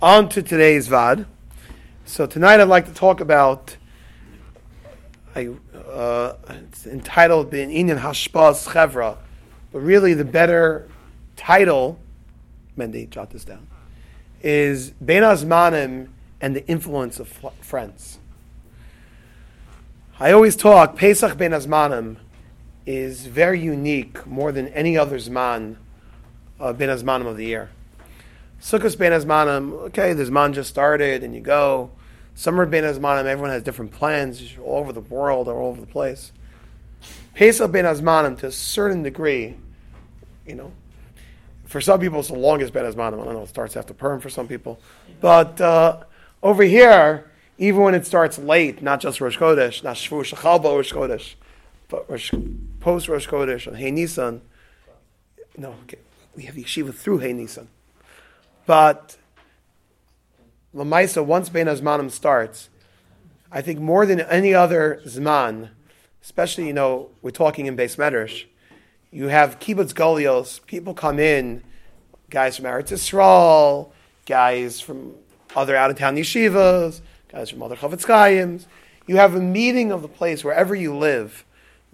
On to today's VAD. So tonight I'd like to talk about, it's entitled Inyan Hashpaz Chevra, but really the better title, Mendy, jot this down, is Bein Hazmanim and the influence of friends. I always talk, Pesach Bein Hazmanim is very unique, more than any other Zman, Bein Hazmanim of the year. Sukkot Bein Hazmanim, okay, the Zman just started and you go. Summer Bein Hazmanim, everyone has different plans all over the world or all over the place. Pesach Bein Hazmanim, to a certain degree, for some people it's the longest Bein Hazmanim. I don't know, it starts after Purim for some people. But over here, even when it starts late, not just Rosh Chodesh, not Shvu Shechal Bo Rosh Chodesh, but post Rosh Chodesh on Hey Nisan, we have yeshiva through Hey Nisan. But Lamaisa, once Bein Hazmanim starts, I think more than any other Zman, especially, we're talking in Beis Medrash, you have Kibbutz Golios, people come in, guys from Eretz Yisrael, guys from other out-of-town yeshivas, guys from other Chavetz Chaims. You have a meeting of the place, wherever you live,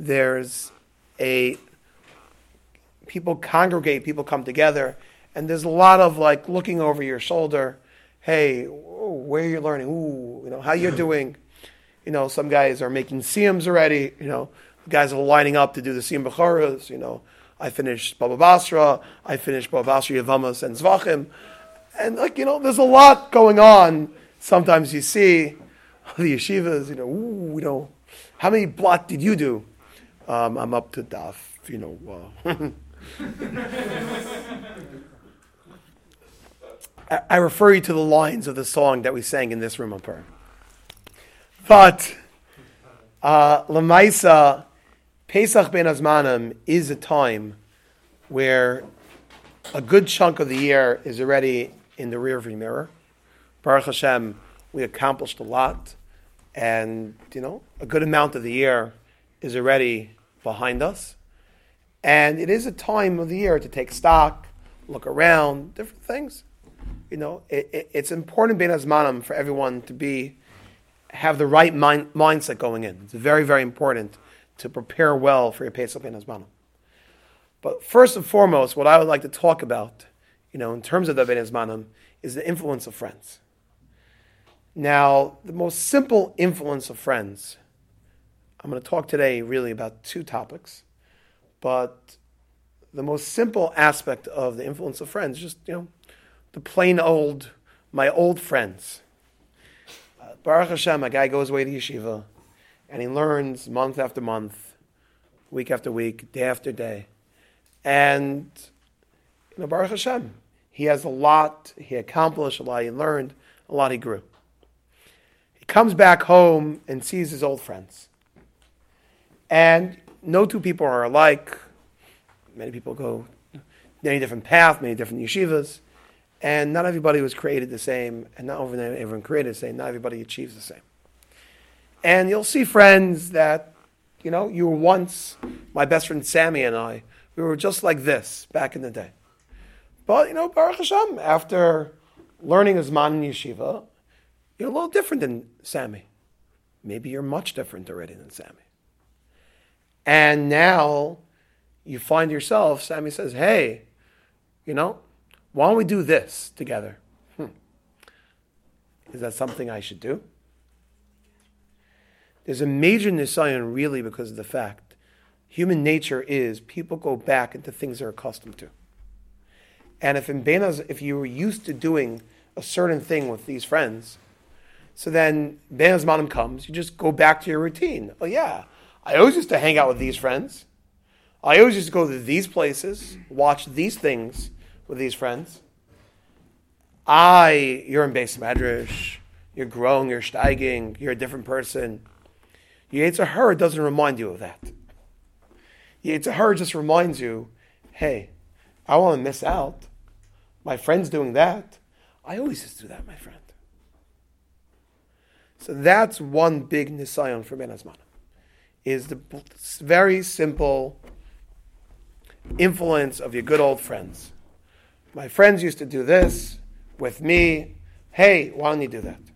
people congregate, people come together, and there's a lot of looking over your shoulder. Hey, where are you learning? How you're doing? Some guys are making siyums already. Guys are lining up to do the siyum b'choros. I finished Baba Basra. I finished Baba Basra Yavamas and Zvachim. And there's a lot going on. Sometimes you see the yeshivas. How many blot did you do? I'm up to daf. I refer you to the lines of the song that we sang in this room on Purim. But Lamaisa, Pesach Bein Hazmanim is a time where a good chunk of the year is already in the rearview mirror. Baruch Hashem, we accomplished a lot, and a good amount of the year is already behind us. And it is a time of the year to take stock, look around, different things. It's important Bein Hazmanim for everyone to have the right mindset going in. It's very, very important to prepare well for your Pesach Bein Hazmanim. But first and foremost, what I would like to talk about, in terms of the Bein Hazmanim, is the influence of friends. Now, the most simple influence of friends, I'm going to talk today really about two topics, but the most simple aspect of the influence of friends, just, the plain my old friends. Baruch Hashem, a guy goes away to yeshiva, and he learns month after month, week after week, day after day. And, Baruch Hashem, he has a lot, he accomplished a lot, he learned a lot, he grew. He comes back home and sees his old friends. And no two people are alike. Many people go many different paths, many different yeshivas. And not everybody was created the same, and not everyone created the same. Not everybody achieves the same. And you'll see friends that, you were once, my best friend Sammy and I, we were just like this back in the day. But, Baruch Hashem, after learning Zman in yeshiva, you're a little different than Sammy. Maybe you're much different already than Sammy. And now you find yourself, Sammy says, hey, why don't we do this together? Is that something I should do? There's a major nisayon really because of the fact human nature is people go back into things they're accustomed to. And if you were used to doing a certain thing with these friends, so then Bein Hazmanim comes, you just go back to your routine. Oh yeah, I always used to hang out with these friends. I always used to go to these places, watch these things with these friends. You're in Beis Medrash, you're growing, you're steiging, you're a different person. Yetzer Hara doesn't remind you of that. Yetzer Hara just reminds you, hey, I want to miss out. My friend's doing that. I always used to do that, my friend. So that's one big nisayon for Bein Hazmanim, is the very simple influence of your good old friends. My friends used to do this with me. hey, why don't you do that?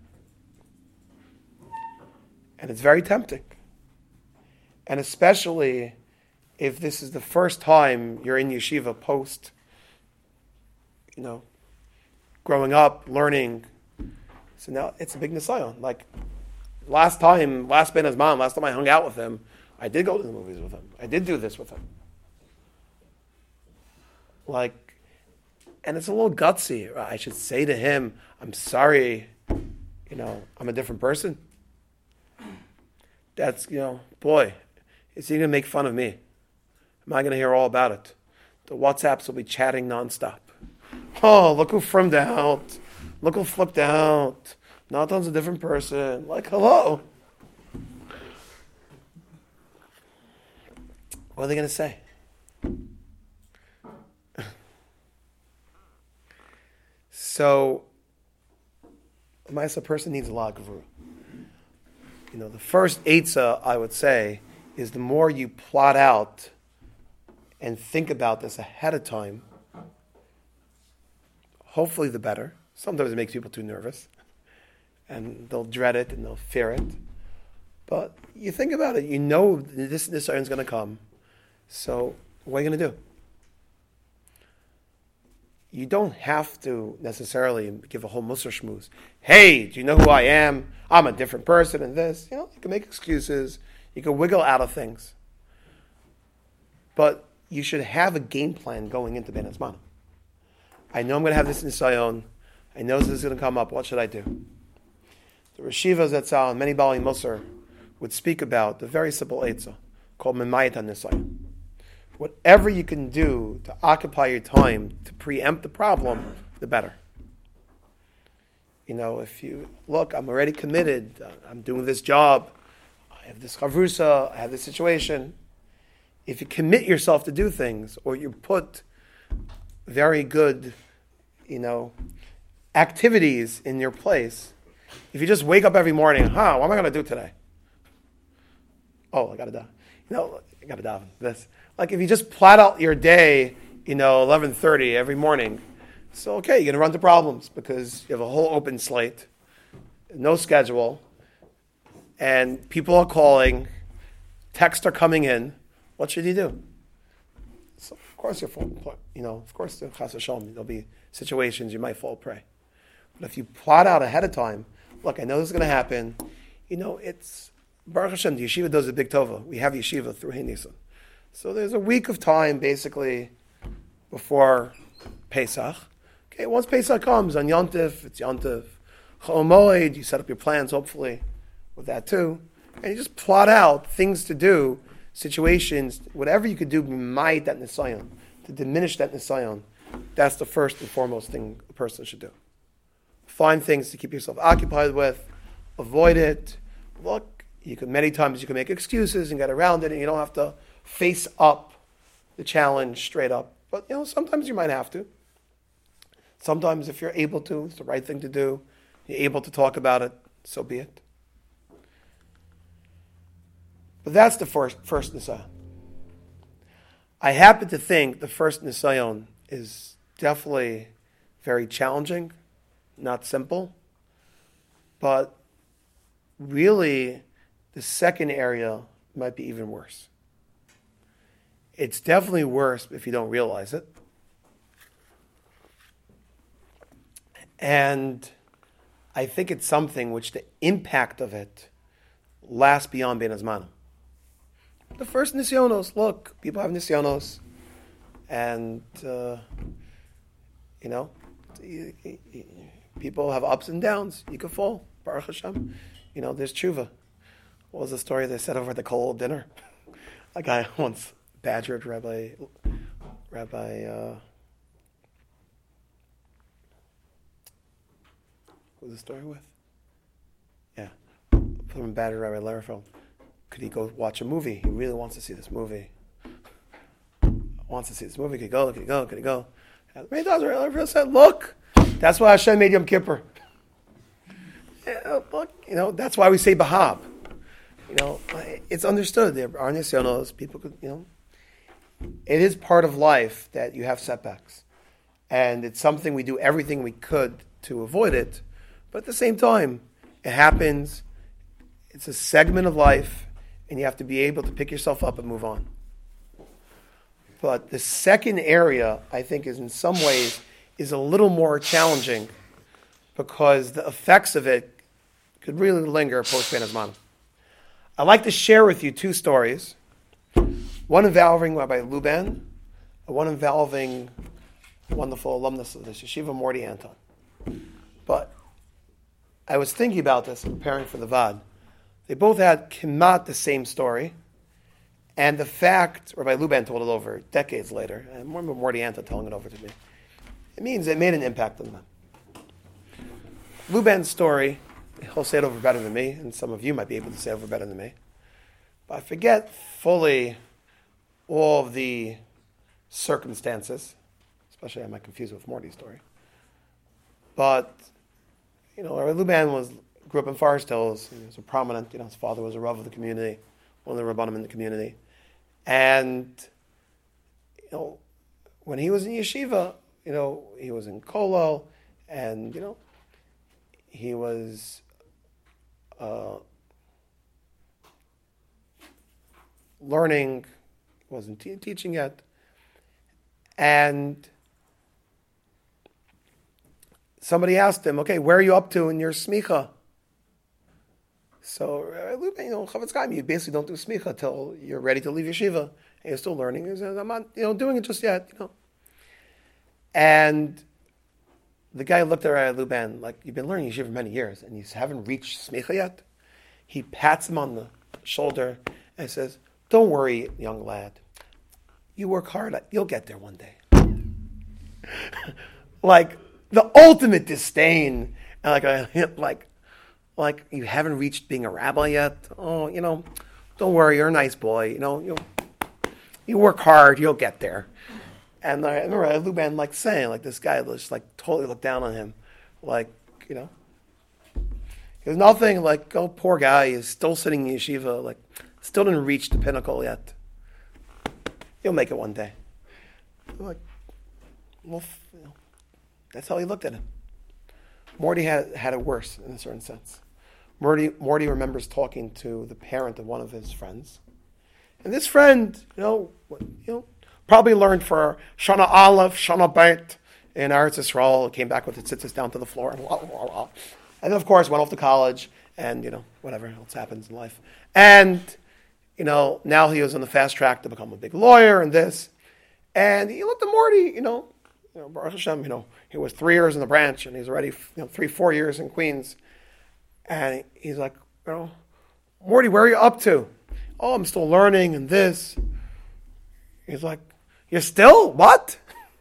And it's very tempting. And especially if this is the first time you're in yeshiva post, growing up, learning. So now it's a big nisayon. Like last Ben Azman, last time I hung out with him, I did go to the movies with him. I did do this with him. And it's a little gutsy. I should say to him, I'm sorry, I'm a different person. That's, boy, is he going to make fun of me? Am I going to hear all about it? The WhatsApps will be chatting nonstop. Oh, look who frimmed out. Look who flipped out. Natan's a different person. Like, hello. What are they going to say? So, a Maisa person needs a lot of gevura. The first eitzah, I would say, is the more you plot out and think about this ahead of time, hopefully the better. Sometimes it makes people too nervous, and they'll dread it and they'll fear it. But you think about it, this iron's going to come. So what are you going to do? You don't have to necessarily give a whole musar shmooze. Hey, do you know who I am? I'm a different person and this. You can make excuses. You can wiggle out of things. But you should have a game plan going into Ben Azman. I know I'm going to have this nisayon. I know this is going to come up. What should I do? The Reshivas Zatzal and many Bali Musar would speak about the very simple eitzah called Memayit HaNisayon. Whatever you can do to occupy your time to preempt the problem, the better. If you look, I'm already committed. I'm doing this job. I have this chavrusa. I have this situation. If you commit yourself to do things, or you put very good, activities in your place. If you just wake up every morning, what am I going to do today? Oh, I got to daven. I got to daven. This. Like if you just plot out your day, 11:30 every morning, so okay, you're going to run into problems because you have a whole open slate, no schedule, and people are calling, texts are coming in. What should you do? So of course you're of course chas v'shalom, there'll be situations you might fall prey. But if you plot out ahead of time, look, I know this is going to happen. It's Baruch Hashem. The yeshiva does a big tova. We have yeshiva through Hein Nisan. So there's a week of time basically before Pesach. Okay, once Pesach comes on Yontif, it's Yontif. Chol Moed, you set up your plans hopefully with that too, and you just plot out things to do, situations, whatever you could do, might that nisayon, to diminish that nisayon. That's the first and foremost thing a person should do. Find things to keep yourself occupied with, avoid it. Look, many times you can make excuses and get around it, and you don't have to face up the challenge straight up. But sometimes you might have to. Sometimes if you're able to, it's the right thing to do. You're able to talk about it, so be it. But that's the first nisayon. I happen to think the first nisayon is definitely very challenging, not simple. But really, the second area might be even worse. It's definitely worse if you don't realize it. And I think it's something which the impact of it lasts beyond Ben Azman. The first nisyonos, look, people have nisyonos, and people have ups and downs. You could fall, Baruch Hashem. There's tshuva. What was the story they said over at the Kol dinner? A guy once badgered Rabbi. Who was the story with? Yeah, put him badgered Rabbi Lerfeld. Could he go watch a movie? He really wants to see this movie. Could he go? Many times Rabbi Lerfeld said, "Look, that's why Hashem made Yom Kippur. Look, that's why we say Bahab. It's understood. There are nisyonos. People could, it is part of life that you have setbacks. And it's something we do everything we could to avoid it. But at the same time, it happens. It's a segment of life, and you have to be able to pick yourself up and move on. But the second area, I think, is in some ways is a little more challenging because the effects of it could really linger post-Ben Azman. I'd like to share with you two stories, one involving Rabbi Luban, and one involving a wonderful alumnus of this yeshiva, Morty Anton. But I was thinking about this, preparing for the VAD. They both had kimat the same story, and the fact, Rabbi Luban told it over decades later, and I remember Morty Anton telling it over to me. It means it made an impact on them. Luban's story, he'll say it over better than me, and some of you might be able to say it over better than me. But I forget fully all of the circumstances, especially I might confuse it with Morty's story. But, Rabbi Luban grew up in Forest Hills. He was a prominent, his father was a Rav of the community, one of the Rabbanim in the community. And, when he was in yeshiva, he was in Kollel, and, he was learning, he wasn't teaching yet, and somebody asked him, okay, where are you up to in your smicha? So, Chavetz Chaim, you basically don't do smicha till you're ready to leave yeshiva, and you're still learning. He says, I'm not, doing it just yet, And the guy looked at Rabbi Luban like, you've been learning yeshiva for many years, and you haven't reached smicha yet? He pats him on the shoulder and says, don't worry, young lad. You work hard, you'll get there one day. Like, the ultimate disdain, and like you haven't reached being a rabbi yet. Oh, don't worry, you're a nice boy. You work hard, you'll get there. And I remember Luban saying, this guy just totally looked down on him, there's nothing oh, poor guy, he's still sitting in yeshiva, still didn't reach the pinnacle yet. You'll make it one day. I'm well, that's how he looked at him. Morty had it worse in a certain sense. Morty remembers talking to the parent of one of his friends, and this friend, probably learned for Shana Aleph, Shana Beit in Eretz Yisrael, came back with it, sits us down to the floor, and then of course went off to college, and whatever else happens in life, and now he was on the fast track to become a big lawyer and this, and he looked at Morty, Baruch Hashem, he was 3 years in the branch, and he's already 3-4 years in Queens. And he's like, Morty, where are you up to? Oh, I'm still learning and this. He's like, you're still? What?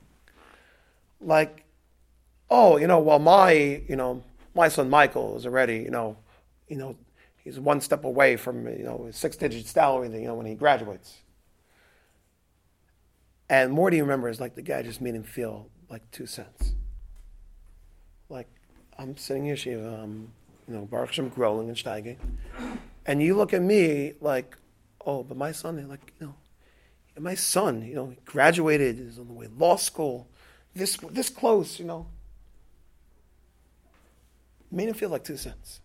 Well, my son Michael is already, he's one step away from, his 6-digit salary, when he graduates. And Morty remembers, the guy just made him feel like 2 cents. I'm sitting in yeshiva, I'm, Baruch Hashem growing and steiging. And you look at me oh, but my son, my son, he graduated, he's on the way to law school, this close, Made him feel like 2 cents.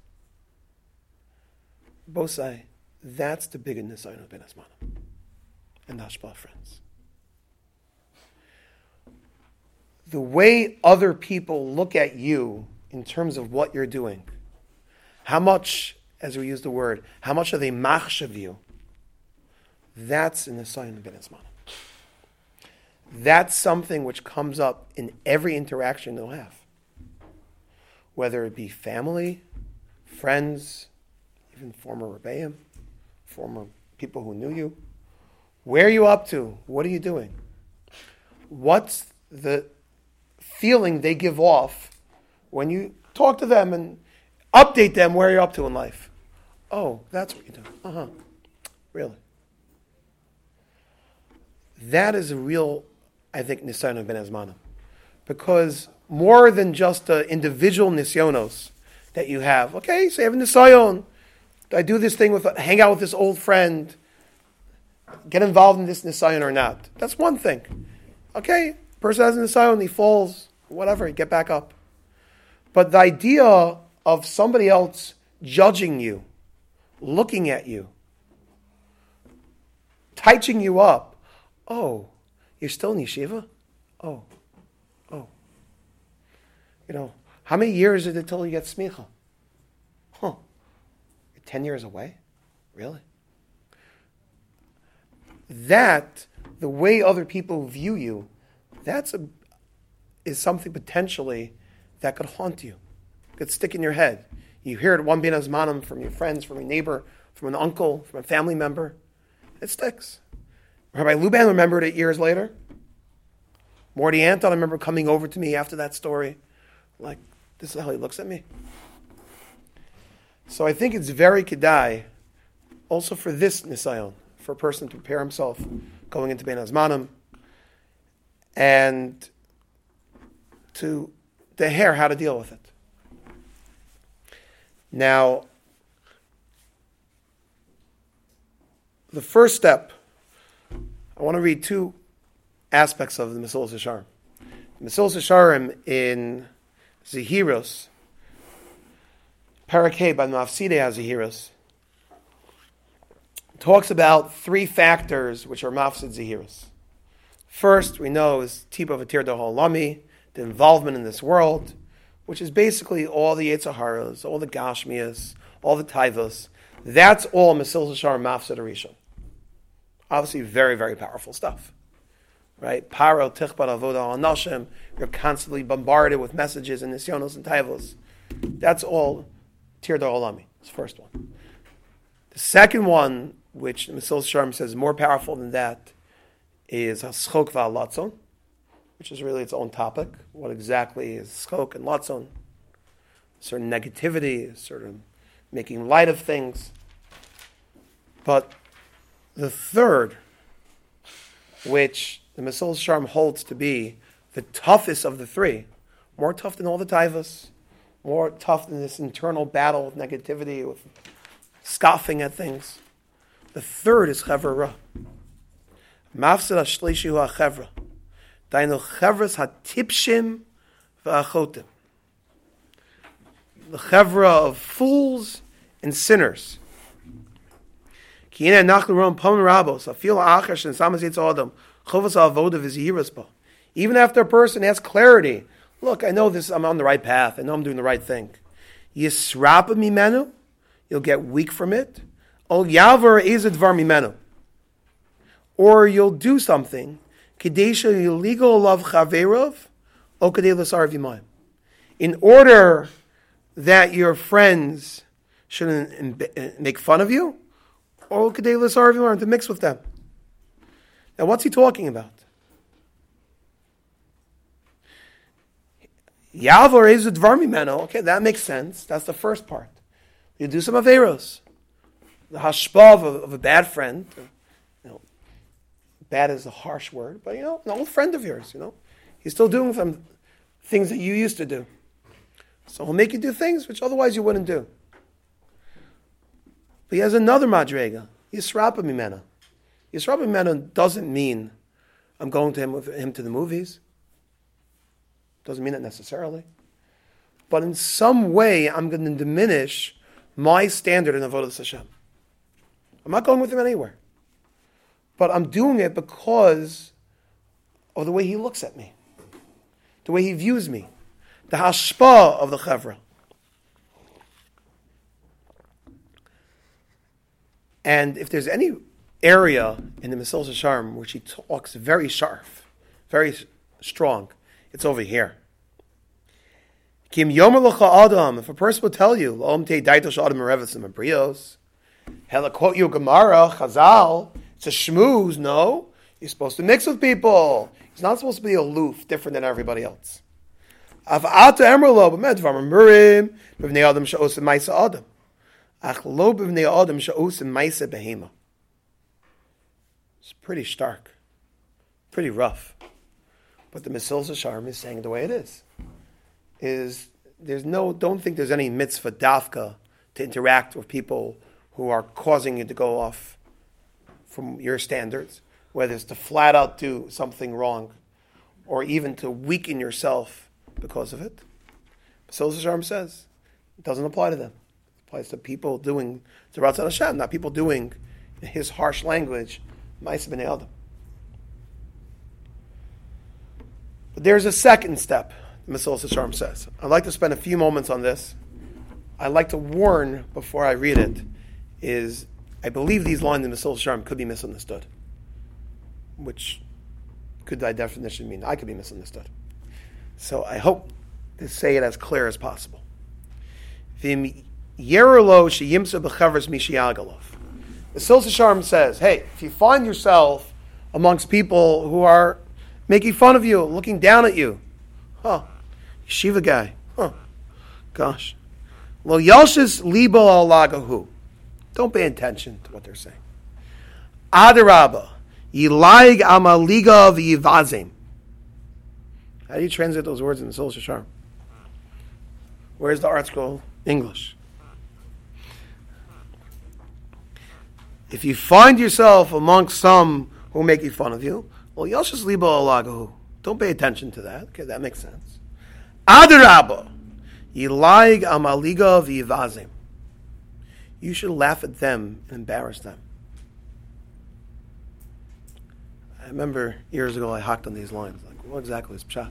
Both say, that's the big nisayon of Ben Azman and the Hashpah friends. The way other people look at you in terms of what you're doing, how much, as we use the word, how much are they machshav you? That's in the sign of Ben Azman. That's something which comes up in every interaction they'll have. Whether it be family, friends, even former rebbeim, former people who knew you. Where are you up to? What are you doing? What's the feeling they give off when you talk to them and update them where you're up to in life? Oh, that's what you do. Really? That is a real, I think, nisayon of Ben Azman. Because more than just the individual nisyonos that you have. Okay, so you have a nisayon. Do I do this thing hang out with this old friend, get involved in this nisayon or not? That's one thing. Okay, person has a nisayon, he falls, whatever, get back up. But the idea of somebody else judging you, looking at you, touching you up. Oh, you're still in yeshiva? Oh. How many years is it till you get smicha? You're 10 years away? Really? That, the way other people view you, is something potentially that could haunt you, could stick in your head. You hear it one bin azmanim from your friends, from your neighbor, from an uncle, from a family member. It sticks. Rabbi Luban remembered it years later. Morty Anton, I remember coming over to me after that story, like, this is how he looks at me. So I think it's very kedai, also for this nisayon, for a person to prepare himself going into Ben Azmanim, and to hear how to deal with it. Now, the first step, I want to read two aspects of the Mesilas Yesharim. The Mesilas Yesharim in Zehiros, Parakeh by Mafsidei HaZehiros, talks about three factors which are Mafsid Zehiros. First, we know, is Tiba V'tir Dohol Lami, the involvement in this world, which is basically all the Yetzaharas, all the Gashmias, all the Taivos. That's all Mesilas Yesharim Mafsid Arishon. Obviously, very, very powerful stuff. Right? Paro, Tichbat, Avoda, Al-Nashim. You're constantly bombarded with messages and Nisyonos and Taivos. That's all Tir Olami. It's the first one. The second one, which Mesilas Yesharim says is more powerful than that, is Schok V'Alatzon, which is really its own topic. What exactly is Schok and Latzon? Certain negativity, certain making light of things. But the third, which the Mesilas Yesharim holds to be the toughest of the three, more tough than all the taivas, more tough than this internal battle with negativity, with scoffing at things. The third is Chevra Ra. Mafsid HaShlishi Hu HaChevra. Dainu Chevras HaTipshim V'Achotim. The Chevra of fools and sinners. Ki ina nachnu rom pom rabos, afil ha'achar shen samas yitz adam, chovas ha'avoda v'zihiras ba. Even after a person has clarity, look, I know this, I'm on the right path, I know I'm doing the right thing. Yisrapa mimenu, you'll get weak from it. Ol yavar ezedvar mimenu. Or you'll do something, kadesha illegal love chaverov, o kadei l'sar v'mayim. In order that your friends shouldn't make fun of you, or kadei l'sar v'mayim, to mix with them. Now what's he talking about? Yavor is dvar mimeno. Okay, that makes sense. That's the first part. You do some averos. The hashpa of a bad friend. Bad is a harsh word, but an old friend of yours, he's still doing some things that you used to do. So he'll make you do things which otherwise you wouldn't do. But he has another madrega. Yisrapa mimena. Yisrapa mimena doesn't mean I'm going to him to the movies. Doesn't mean it necessarily. But in some way, I'm going to diminish my standard in Avodas Hashem. I'm not going with him anywhere. But I'm doing it because of the way he looks at me. The way he views me. The hashpa of the chevra. And if there's any area in the Mesilas Yesharim which he talks very sharp, very strong, it's over here. Kim yomer lecha adam, if a person will tell you, L'om te daitosh adam erevesim abrios, hella quote you Gemara, Chazal, it's a shmooze, no. You're supposed to mix with people. He's not supposed to be aloof, different than everybody else. Av'ata emrlo, b'med v'amar murim, b'vnei adam she'osim ma'isa adam. Ach lo b'vnei adam she'osim ma'isa behema. It's pretty stark, pretty rough. But the Mesilas Yesharim is saying the way it is don't think there's any mitzvah dafka to interact with people who are causing you to go off from your standards, whether it's to flat out do something wrong or even to weaken yourself because of it. Mesilas Yesharim says, It doesn't apply to them. It applies to people doing Zeratzat Hashem, not people doing in his harsh language, Ma'aseh B'nei Adam. But there's a second step, the Mesilas Yesharim says. I'd like to spend a few moments on this. I'd like to warn before I read it, is I believe these lines in the Mesilas Yesharim could be misunderstood, which could by definition mean I could be misunderstood. So I hope to say it as clear as possible. The Mesilas Yesharim says, hey, if you find yourself amongst people who are making fun of you, looking down at you, yeshiva guy, gosh, lo yalshis libo al lagahu. Don't pay attention to what they're saying. Adarabba, yilaig amaliga v'yivazim. How do you translate those words in the Mesilas Yesharim? Where's the art scroll? English. If you find yourself amongst some who are making fun of you, well, yalshis libo al lagahu. Don't pay attention to that. Okay, that makes sense. Adarabba, yilaig amaliga v'yivazim. You should laugh at them and embarrass them. I remember years ago I hocked on these lines. Like, what exactly is pshat?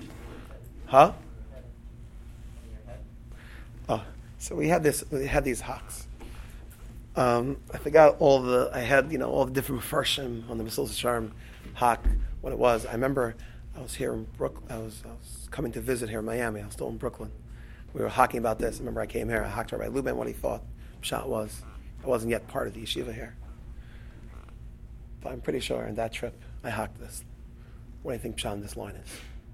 So we had these hocks. I forgot all the different farshim on the Mesilas Yesharim hock, what it was. I remember I was here in Brooklyn. I was coming to visit here in Miami. I was still in Brooklyn. We were hocking about this. I remember I came here. I hocked Rabbi Lubin what he thought pshat was. I wasn't yet part of the yeshiva here. But I'm pretty sure in that trip I hocked this. What do you think pshat in this line is?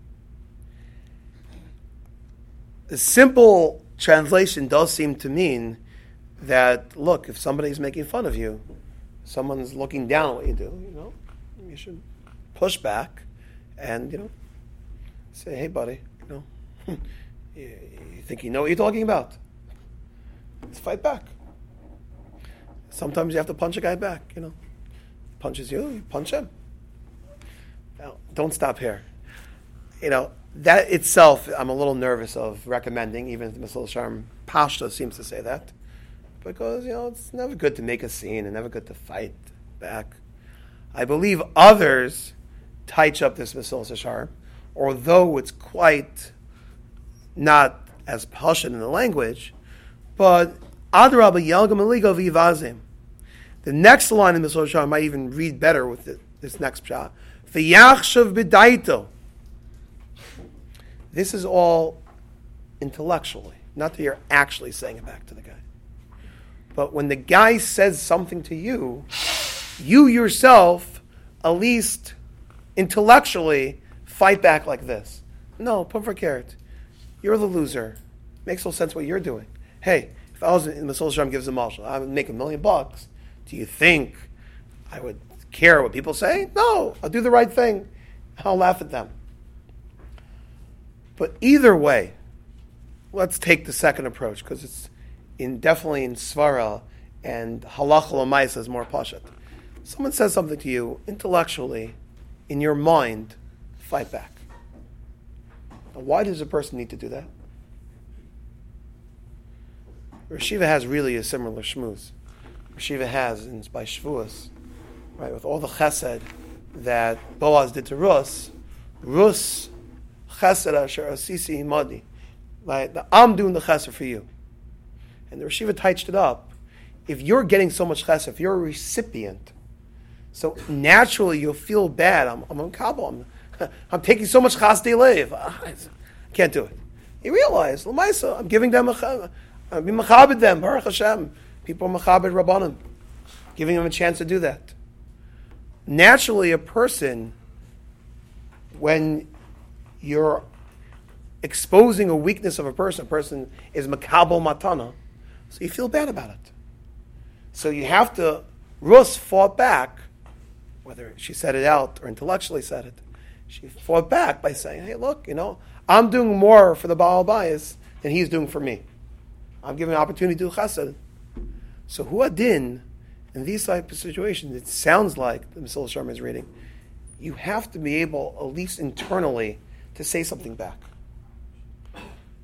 The simple translation does seem to mean that, look, if somebody's making fun of you, someone's looking down at what you do, you should push back and, say, hey, buddy, you think you know what you're talking about? Let's fight back. Sometimes you have to punch a guy back, Punches you punch him. Now, don't stop here. That itself, I'm a little nervous of recommending, even if the Mesilas Yesharim Pashta seems to say that, because, it's never good to make a scene and never good to fight back. I believe others touch up this Mesilas Yesharim, although it's quite not as Pashta in the language, but Adrabah Yalgam Aligo V'Yivazim. The next line in the Mesilas Yesharim might even read better with this next pshat. V'Yachshav B'Daito. This is all intellectually, not that you're actually saying it back to the guy. But when the guy says something to you, you yourself, at least intellectually, fight back like this. No, put for carrot. You're the loser. Makes no sense what you're doing. Hey, if I was in the Mesilas Yesharim gives a marshal, I would make $1 million. Do you think I would care what people say? No, I'll do the right thing. I'll laugh at them. But either way, let's take the second approach because it's definitely in Svara and Halacha L'Maisa is more pashat. Someone says something to you intellectually, in your mind, fight back. Now, why does a person need to do that? Rashiva has really a similar shmuz. Rashiva has, and it's by Shavuos, right? With all the chesed that Boaz did to Rus chesed asher asisi imadi. Like, I'm doing the chesed for you. And the Rashiva touched it up. If you're getting so much chesed, if you're a recipient, so naturally you'll feel bad. I'm on Kabul. I'm taking so much chasdei leiv. I can't do it. You realize, l'maisa, I'm giving them I'm being machabed them, Baruch Hashem. People are machabed Rabbanim, giving them a chance to do that. Naturally, a person, when you're exposing a weakness of a person is makabel matana, so you feel bad about it. So you have to, Rus fought back, whether she said it out or intellectually said it, she fought back by saying, hey, look, I'm doing more for the Baal Bayis than he's doing for me. I'm giving an opportunity to do chesed. So huadin, in these type of situations, it sounds like the Mesilas Yesharim is reading, you have to be able, at least internally, to say something back.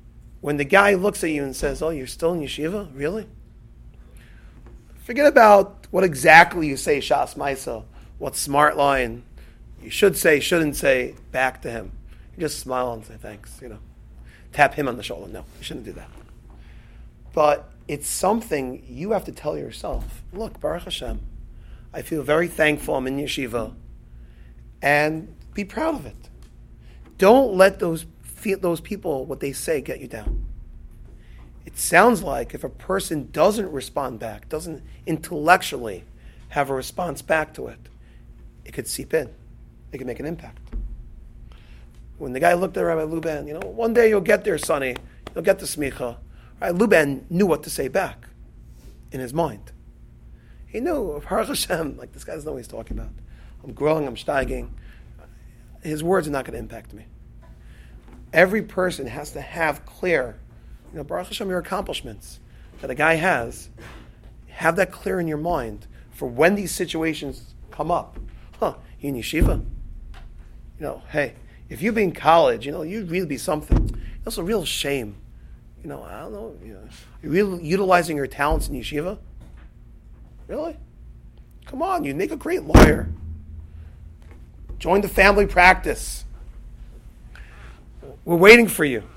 when the guy looks at you and says, "Oh, you're still in yeshiva? Really?" Forget about what exactly you say, Shas Maisa, what smart line you should say, shouldn't say, back to him. You just smile and say thanks, Tap him on the shoulder. No, you shouldn't do that. But it's something you have to tell yourself. Look, Baruch Hashem, I feel very thankful I'm in yeshiva, and be proud of it. Don't let those people, what they say, get you down. It sounds like if a person doesn't respond back, doesn't intellectually have a response back to it, it could seep in. It could make an impact. When the guy looked at Rabbi Luban, one day you'll get there, sonny. You'll get the smicha. Rabbi Luban knew what to say back in his mind. He knew, Baruch Hashem, this guy doesn't know what he's talking about. I'm growing, I'm steiging. His words are not going to impact me. Every person has to have clear, Baruch Hashem, your accomplishments that a guy has, have that clear in your mind for when these situations come up. You in yeshiva? Hey, if you'd be in college, you'd really be something. That's a real shame. I don't know, you're really utilizing your talents in yeshiva? Really? Come on, you'd make a great lawyer. Join the family practice. We're waiting for you.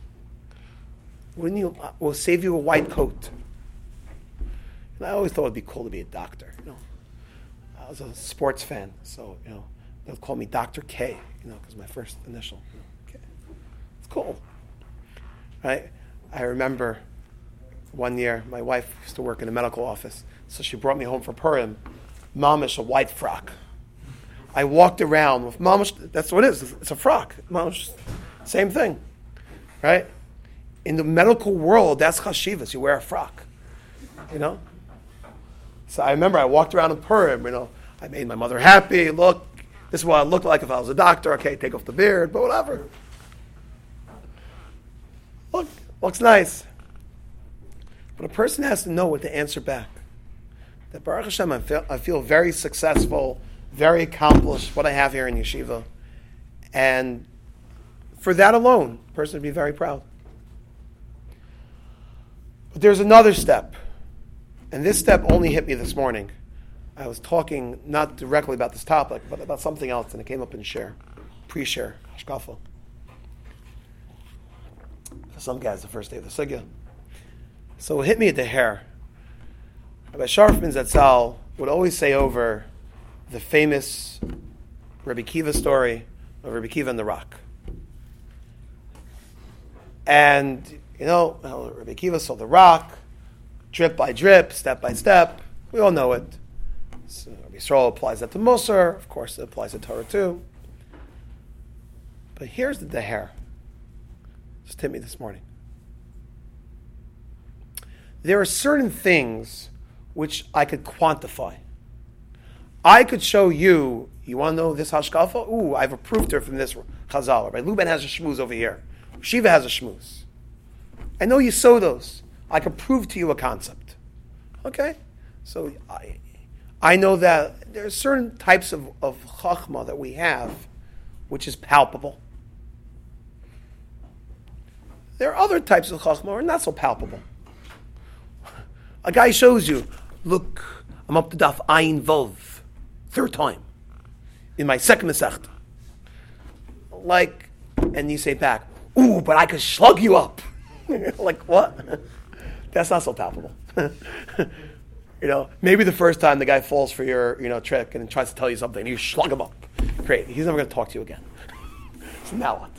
We'll save you a white coat. And I always thought it'd be cool to be a doctor. I was a sports fan, so they'll call me Dr. K. Because my first initial. K. It's cool, right? I remember one year my wife used to work in a medical office, so she brought me home for Purim, mamish, a white frock. I walked around with mamish. That's what it is. It's a frock. Mamish, same thing, right? In the medical world, that's chashivas. You wear a frock, So I remember I walked around in Purim. I made my mother happy. Look, this is what I looked like if I was a doctor. Okay, take off the beard, but whatever. Look, looks nice. But a person has to know what to answer back. That Baruch Hashem, I feel very successful, very accomplished, what I have here in yeshiva. And for that alone, a person would be very proud. But there's another step. And this step only hit me this morning. I was talking not directly about this topic, but about something else, and it came up in pre-share, hashkafa. For some guys, the first day of the sugya. So it hit me at the hair. Rabbi Sharfman Zatzal would always say over the famous Rabbi Kiva story of Rabbi Kiva and the rock. And, Rabbi Kiva saw the rock, drip by drip, step by step. We all know it. So Rabbi Yisrael applies that to Musar. Of course, it applies to Torah too. But here's the hair. Just hit me this morning. There are certain things which I could quantify. I could show you want to know this hashkafa? Ooh, I've approved her from this chazal. Right? Luban has a shmooze over here. Shiva has a shmooze. I know you saw those. I could prove to you a concept. Okay? So I know that there are certain types of chachma that we have which is palpable. There are other types of chachma which are not so palpable. A guy shows you, look, I'm up to daf ayin vov, third time, in my second masechta. And you say back, ooh, but I could slug you up. Like, what? That's not so palpable. Maybe the first time the guy falls for your, trick and tries to tell you something, and you slug him up. Great. He's never going to talk to you again. So now what?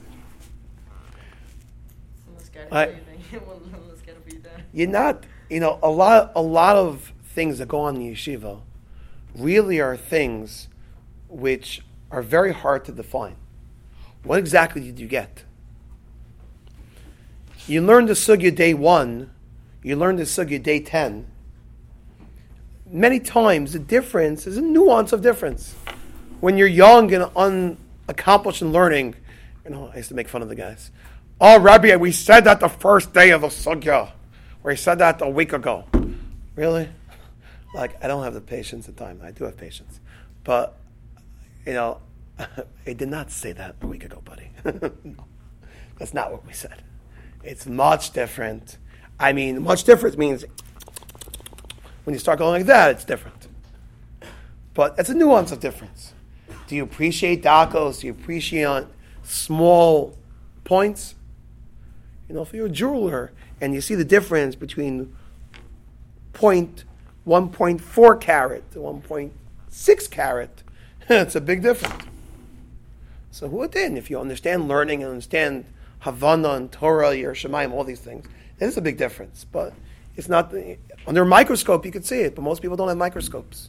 You're not, a lot of things that go on in yeshiva really are things which are very hard to define. What exactly did you get? You learned the sugya day 1, you learned the sugya day 10. Many times the difference is a nuance of difference. When you're young and unaccomplished in learning, I used to make fun of the guys. Oh, Rabbi, we said that the first day of the sugya. We said that a week ago. Really? I don't have the patience and time. I do have patience. But, I did not say that a week ago, buddy. No, that's not what we said. It's much different. I mean, much different means when you start going like that, it's different. But it's a nuance of difference. Do you appreciate dakos? Do you appreciate small points? If you're a jeweler and you see the difference between 1.4 carat to 1.6 carat, it's a big difference. So who it in? If you understand learning and understand Havana and Torah, Yerushalayim, all these things, it is a big difference. But it's not under a microscope you could see it, but most people don't have microscopes.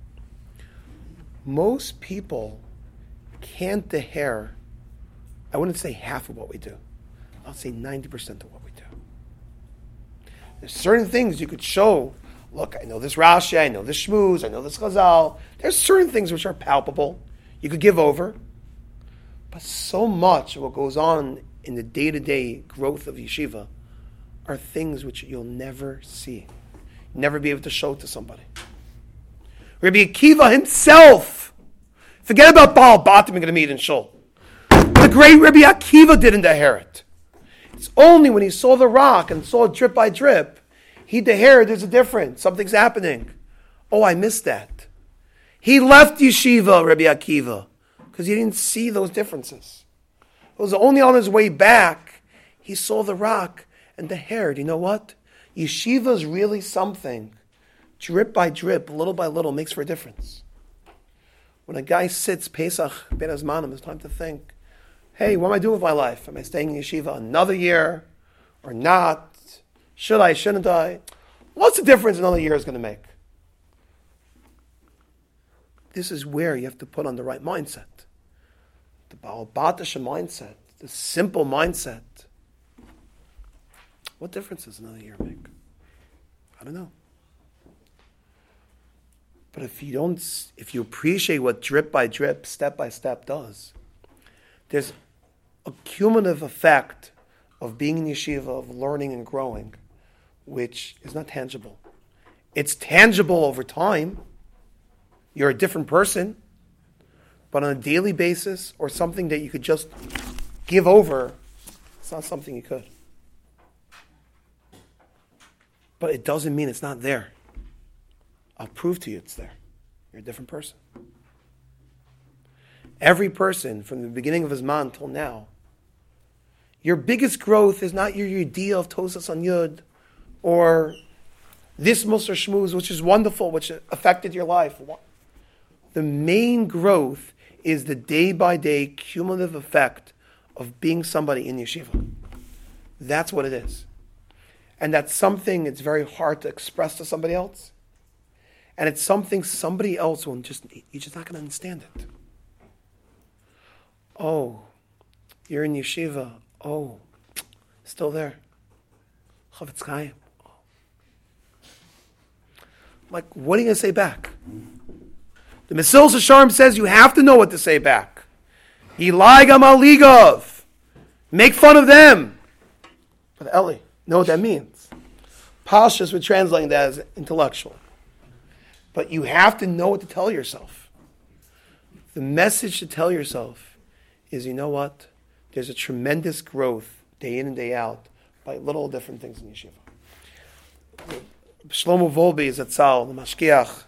Most people can't deher, I wouldn't say half of what we do. I'll say 90% of what we do. There's certain things you could show. Look, I know this Rashi, I know this Shmuz, I know this Chazal. There's certain things which are palpable. You could give over. But so much of what goes on in the day-to-day growth of yeshiva are things which you'll never see. Never be able to show to somebody. Rabbi Akiva himself, forget about Baal Batim you're going to meet in Shul. The great Rabbi Akiva didn't deher. It's only when he saw the rock and saw it drip by drip, he dehered, there's a difference, something's happening. Oh, I missed that. He left yeshiva, Rabbi Akiva, because he didn't see those differences. It was only on his way back, he saw the rock and dehered. You know what? Yeshiva is really something. Drip by drip, little by little, makes for a difference. When a guy sits, Pesach, Ben Azmanim, it's time to think, hey, what am I doing with my life? Am I staying in yeshiva another year or not? Should I, shouldn't I? What's the difference another year is going to make? This is where you have to put on the right mindset. The Baal Batasha mindset, the simple mindset. What difference does another year make? I don't know. But if you appreciate what drip by drip, step by step does, there's a cumulative effect of being in yeshiva, of learning and growing, which is not tangible. It's tangible over time. You're a different person, but on a daily basis or something that you could just give over, it's not something you could. But it doesn't mean it's not there. I'll prove to you it's there. You're a different person. Every person, from the beginning of his man till now, your biggest growth is not your idea of Tosas on Yud, or this Musar Shmuz, which is wonderful, which affected your life. The main growth is the day-by-day cumulative effect of being somebody in yeshiva. That's what it is. And that's something it's very hard to express to somebody else. And it's something somebody else will you're just not going to understand it. Oh, you're in yeshiva. Oh, still there. Chavetz Chaim. Oh. Like, what are you going to say back? The Mesilas Yesharim says you have to know what to say back. Yilai gam aligov. Make fun of them. But Eli, know what that means. Pashas, we're translating that as intellectual. But you have to know what to tell yourself. The message to tell yourself is, you know what? There's a tremendous growth day in and day out by little different things in yeshiva. Shlomo Volbe is at Tzal, the Mashkiach,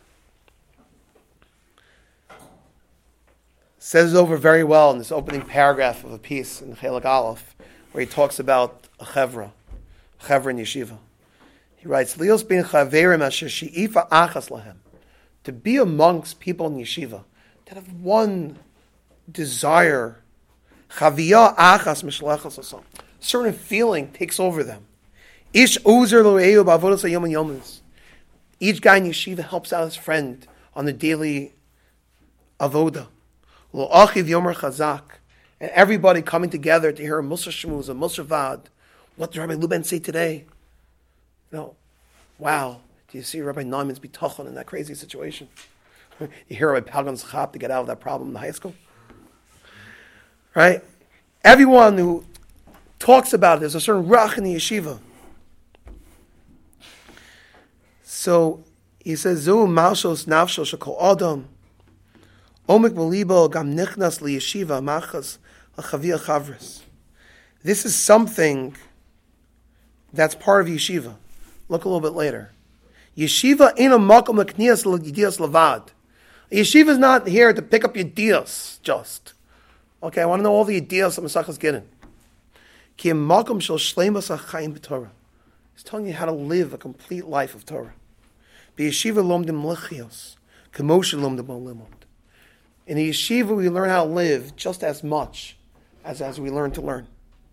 says it over very well in this opening paragraph of a piece in Chelik Aleph, where he talks about a chevra in yeshiva. He writes, "Lios bin chaverim asher she'ifa achas lahem," to be amongst people in yeshiva that have one desire, chaviyah achas mishlechas asam, certain feeling takes over them. Ish uzer lo'eu ba'avodas hayom and yomas. Each guy in yeshiva helps out his friend on the daily avoda. Lo'achiv yomer chazak, and everybody coming together to hear a Musar Shmuz, a Musar Vad. What did Rabbi Luben say today? No. Wow. Do you see Rabbi Naiman's bitachon in that crazy situation? You hear Rabbi Palgan's chap to get out of that problem in the high school? Right? Everyone who talks about it, there's a certain rach in the yeshiva. So he says, Zu malshos nafshos shekol adam, omik b'libo gam nichnas liyeshiva machas l'chaviyah chavris. This is something That's part of yeshiva. Look a little bit later. Yeshiva ain't a makom l'kniyas l'yidiyas levad. Yeshiva is not here to pick up your deals, just. Okay, I want to know all the ideas that Masachas Gittin. Ki makom shel shleimus hachayim b'Torah. He's telling you how to live a complete life of Torah. B'yeshiva lomdim l'chios, k'moshe lomdim olimot. In the yeshiva, we learn how to live just as much as we learn to learn.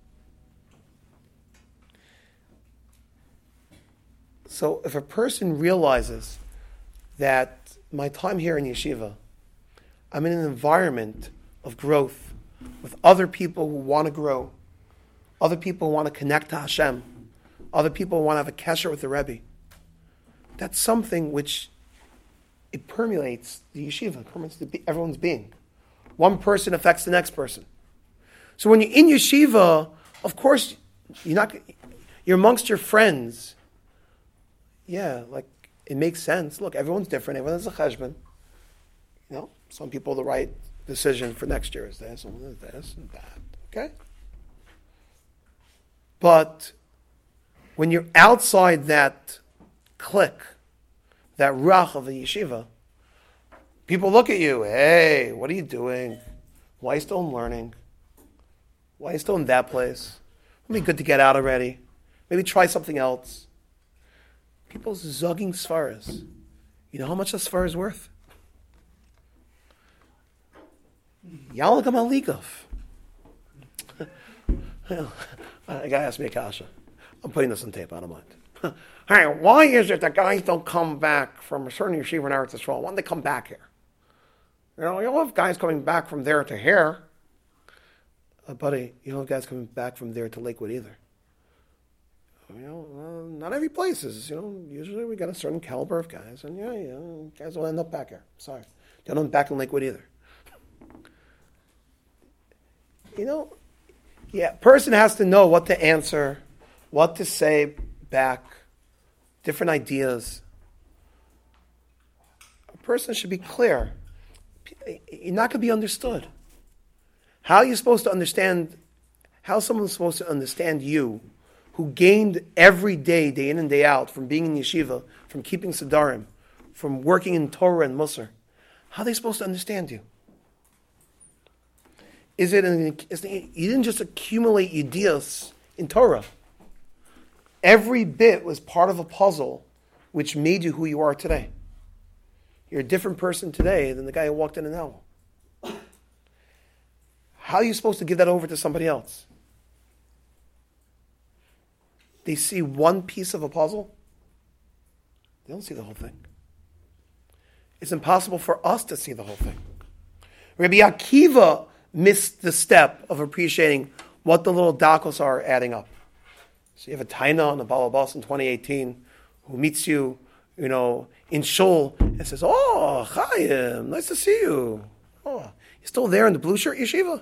So if a person realizes that my time here in yeshiva, I'm in an environment of growth with other people who want to grow, other people who want to connect to Hashem, other people who want to have a kesher with the Rebbe, that's something which it permeates the yeshiva, it permeates everyone's being. One person affects the next person. So when you're in yeshiva, of course, you're amongst your friends. Yeah, like, it makes sense. Look, everyone's different. Everyone has a cheshbon. Some people, the right decision for next year is this, and this, and that. Okay? But when you're outside that clique, that ruach of the yeshiva, people look at you. Hey, what are you doing? Why are you still learning? Why are you still in that place? It'd be good to get out already. Maybe try something else. People's zogging svaras. You know how much a sfar is worth? Yalagam aligov. A guy asked me a kasha. I'm putting this on tape, I don't mind. Hey, why is it that guys don't come back from a certain yeshiva in Eretz Yisrael? Why don't they come back here? You don't have guys coming back from there to here. Buddy, you don't have guys coming back from there to Lakewood either. Not every place is, usually we got a certain caliber of guys, and guys will end up back here. Sorry. They don't end up back in Lakewood either. Person has to know what to answer, what to say back, different ideas. A person should be clear. You're not going to be understood. How are you supposed to understand, how someone's supposed to understand you, who gained every day, day in and day out, from being in yeshiva, from keeping Siddharim, from working in Torah and Musar? How are they supposed to understand you? You didn't just accumulate ideas in Torah. Every bit was part of a puzzle which made you who you are today. You're a different person today than the guy who walked in an hour. How are you supposed to give that over to somebody else? They see one piece of a puzzle. They don't see the whole thing. It's impossible for us to see the whole thing. Rabbi Akiva missed the step of appreciating what the little dakos are adding up. So you have a taina on the Balabas in 2018 who meets you, in shul and says, "Oh, Chaim, nice to see you. Oh, you still there in the blue shirt yeshiva?"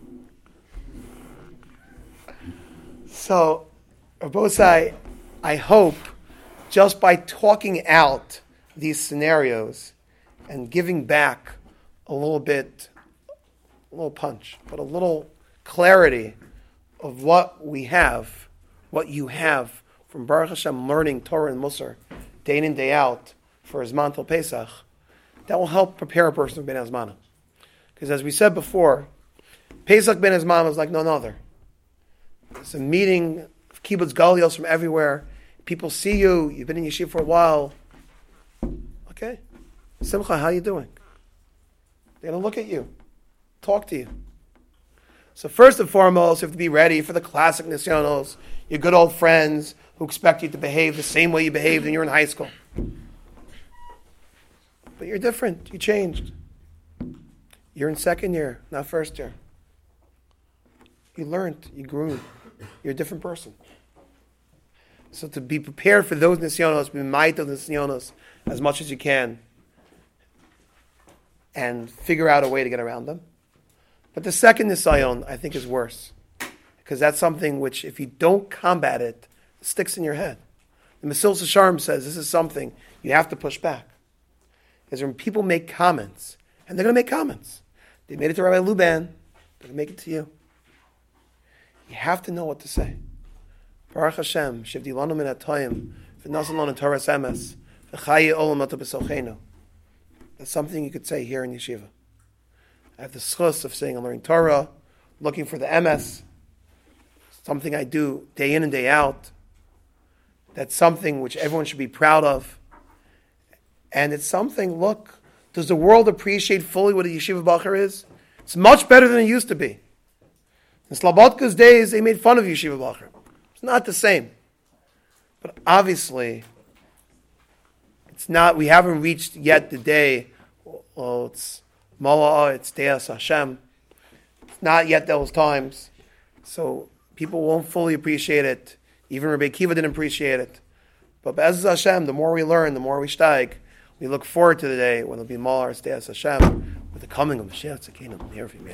So, Rabosai, I hope just by talking out these scenarios and giving back a little punch, but a little clarity of what we have, what you have from Baruch Hashem learning Torah and Musar day in and day out for Zman till Pesach, that will help prepare a person for Ben Hazmana. Because as we said before, Pesach Ben Hazmana is like none other. It's a meeting of kibbutz galios from everywhere. People see you. You've been in yeshiva for a while. Okay. Simcha, how you doing? They're going to look at you. Talk to you. So first and foremost, you have to be ready for the classic nisyonos, your good old friends who expect you to behave the same way you behaved when you were in high school. But you're different. You changed. You're in second year, not first year. You learned. You grew. You're a different person. So to be prepared for those nisyonos, be mindful of the nisyonos as much as you can, and figure out a way to get around them. But the second nisayon, I think, is worse. Because that's something which, if you don't combat it, it sticks in your head. The Mesilas Yesharim says this is something you have to push back. Because when people make comments, and they're going to make comments. They made it to Rabbi Luban, they're going to make it to you. You have to know what to say. Baruch Hashem, shivdi lanu min ha'toyim, v'nasan lanu Torah's emes, v'chayi olam ata b'sochenu. That's something you could say here in yeshiva. I have the schus of saying I'm learning Torah, looking for the emes, something I do day in and day out. That's something which everyone should be proud of. And it's something, look, does the world appreciate fully what a yeshiva bacher is? It's much better than it used to be. In Slobodka's days, they made fun of yeshiva bacher. It's not the same. But obviously, it's not, we haven't reached yet the day, oh, it's Mala'ah, it's Deas Hashem. It's not yet those times. So people won't fully appreciate it. Even Rabbi Akiva didn't appreciate it. But Be'ez Hashem, the more we learn, the more we steig, we look forward to the day when it'll be Mala'ah, it's Deas Hashem, with the coming of Mashiach Tzidkenu.